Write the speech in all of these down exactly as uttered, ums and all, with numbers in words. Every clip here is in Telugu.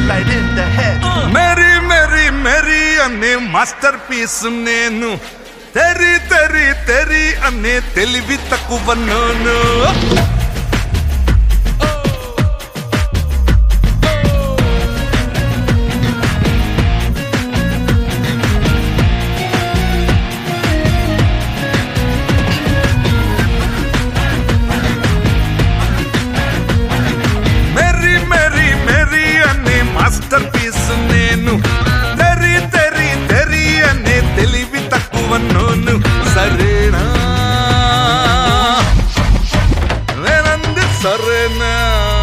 right in the head. Mary, Mary, Mary, ane masterpiece nenu. Teri, teri, teri, ane telivi takuva nono. Masterpiece nenu teri teri teri ane telivi takuva nonu sarena venandi sarena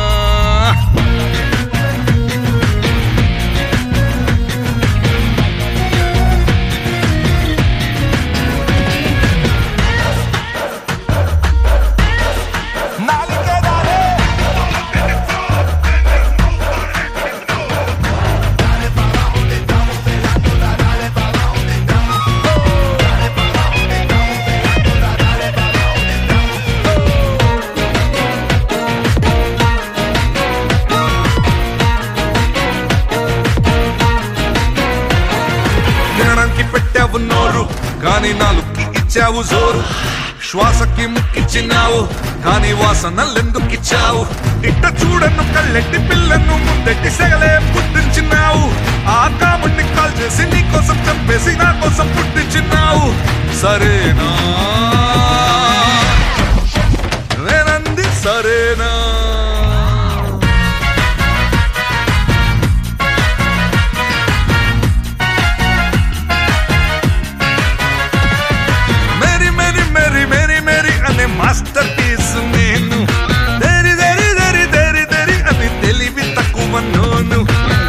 పెట్టావు నోరు కానీ నాలుగుకి ఇచ్చావు జోరు శ్వాసకి ముక్కిచ్చినావు కానీ వాసనలెందుకు ఇచ్చావు ఇట్ట చూడను కళ్ళెట్టి పిల్లను ముందెట్టి సెగలే పుట్టించినావు ఆ కాముడిని కాల్ చేసి నీ కోసం చంపేసి నా కోసం పుట్టించినావు సరేనా నేనంది సరేనా మాస్టర్పీస్ నేను దరి దరి దరి దరి దరి అని తెలివి తక్కువ నోను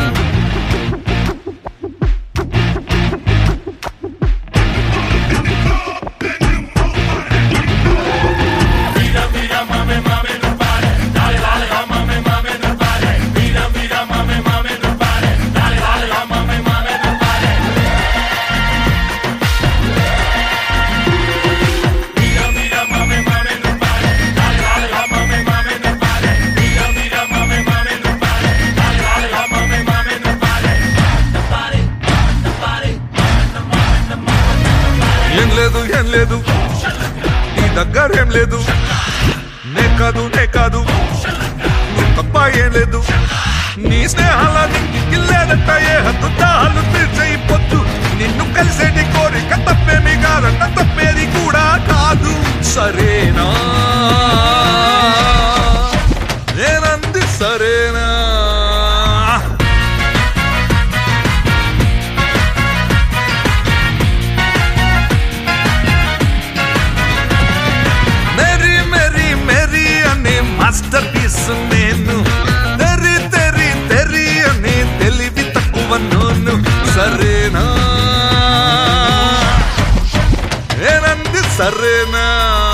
ఏం లేదు ఏం లేదు నీ దగ్గర ఏం లేదు నే కాదు నే కాదు నువ్వు తప్ప ఏం లేదు నీ స్నేహాల నీకు లేదంట ఏ హద్దు దాహాలు తీర్చయిపోద్దు నిన్ను కలిసేటి కోరిక తప్పేమి కాదంట తప్పేది కూడా కాదు సరేనా నేనంది సరేనా మాస్టర్పీస్ నేను తెరి తెరి తెరి అని తెలివి తక్కువ నోను సరేనా నేనంది సరేనా